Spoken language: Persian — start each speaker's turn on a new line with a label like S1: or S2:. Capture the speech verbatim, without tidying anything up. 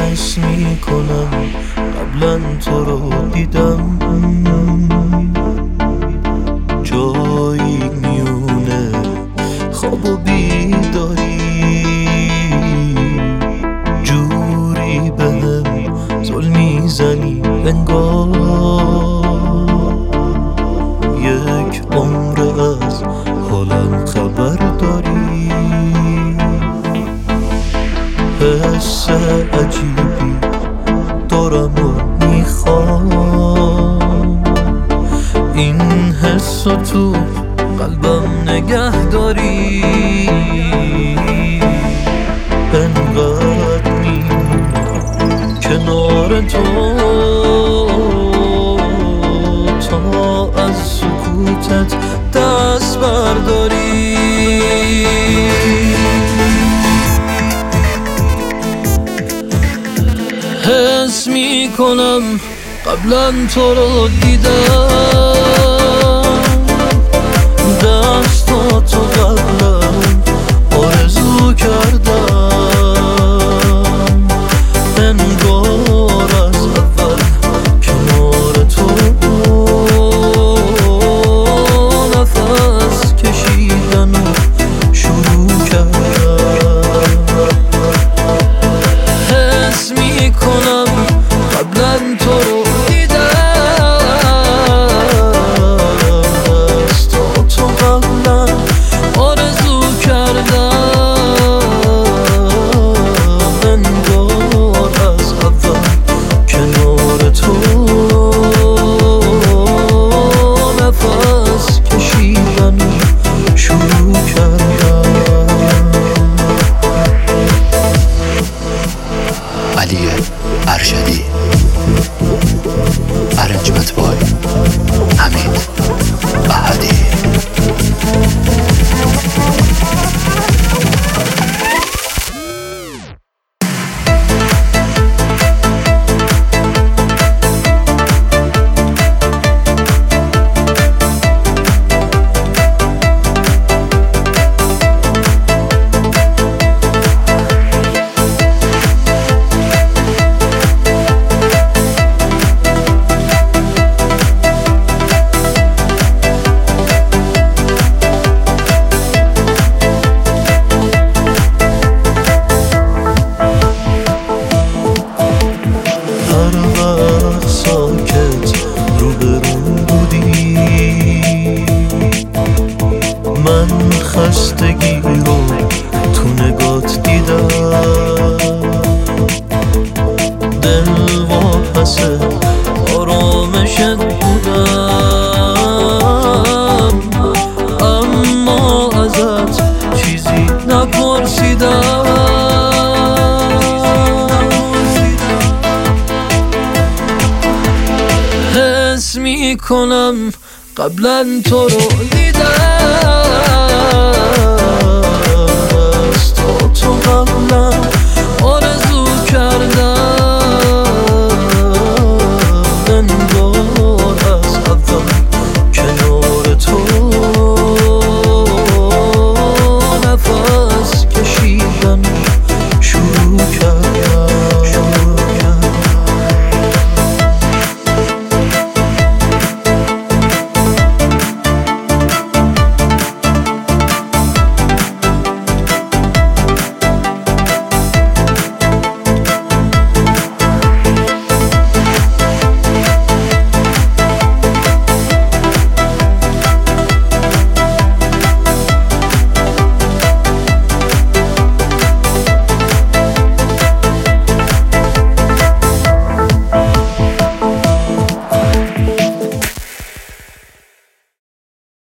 S1: حس میکنم قبلا تو رو دیدم، جایی میونه خواب و بیداری، جوری بهم زل میزنی انگار یک عمر از حالم خبر داری. حس عجیبی دارم و میخوام، این حس رو تو قلبم نگه داری. انقدر میمونم کنار تو تا از سکوتت دست برداری. حس میکنم قبلا تو رو دیدم، دستاتو قبلا آرزو کردم، انگار از اول کنار تو نفس کشیدن و شروع کردم. حس میکنم قبلا تو رو
S2: ارشدی ارنجمنت بای حمید احدی.
S1: ساکت روبروم بودی، من خستگی رو تو نگات دیدم، دل واپس آرامشت بودم، اما ازت چیزی نپرسیدم. حس میکنم قبلا تو رو دیدم، دستاتو قبلا